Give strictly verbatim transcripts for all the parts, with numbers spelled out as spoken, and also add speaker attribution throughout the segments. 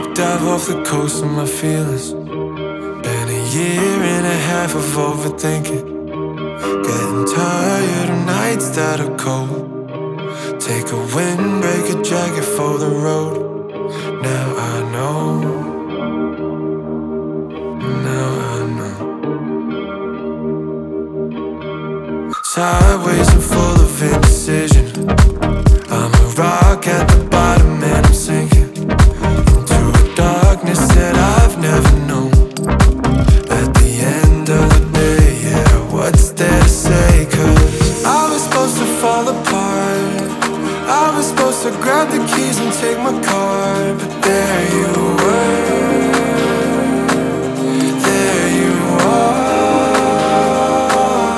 Speaker 1: deep dive off the coast of my feelings. Been a year and a half of overthinking. Getting tired of nights that are cold. Take a windbreak, a jacket for the road. Now I know. Now I know. Sideways and full of indecision. I'm a rock at the bottom and I'm sinking into a darkness that I've never known. At the end of the day, yeah, what's there to say? Cause I was supposed to fall apart. I was supposed to grab the keys and take my car. But there you were. There you are.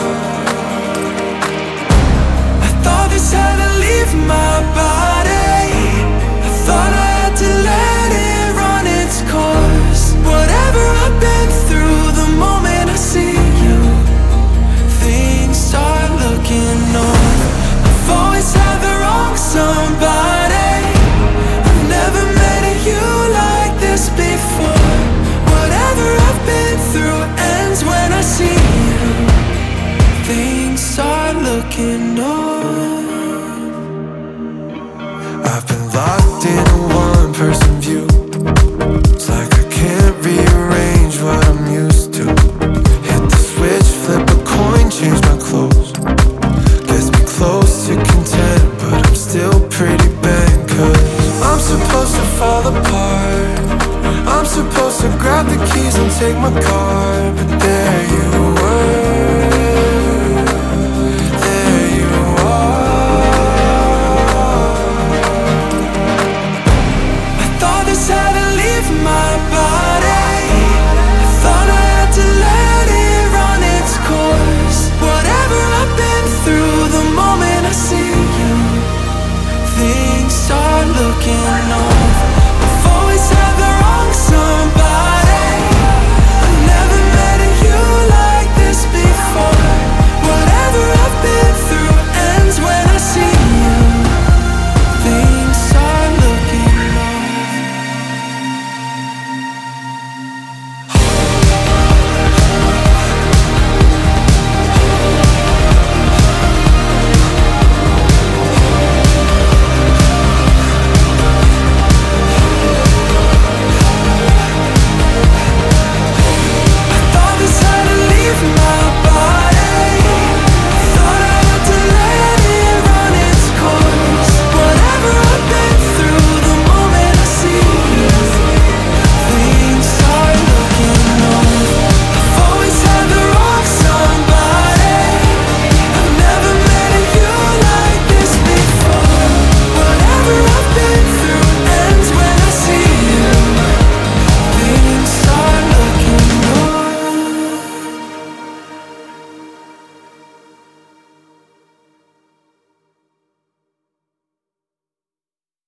Speaker 1: I thought this had to leave my body. I thought I had to let it run its course. Whatever I've been through, the moment I see you, things start looking north. I've always had the wrong somebody. I've never met you like this before. Whatever I've been through ends when I see you, things start looking north.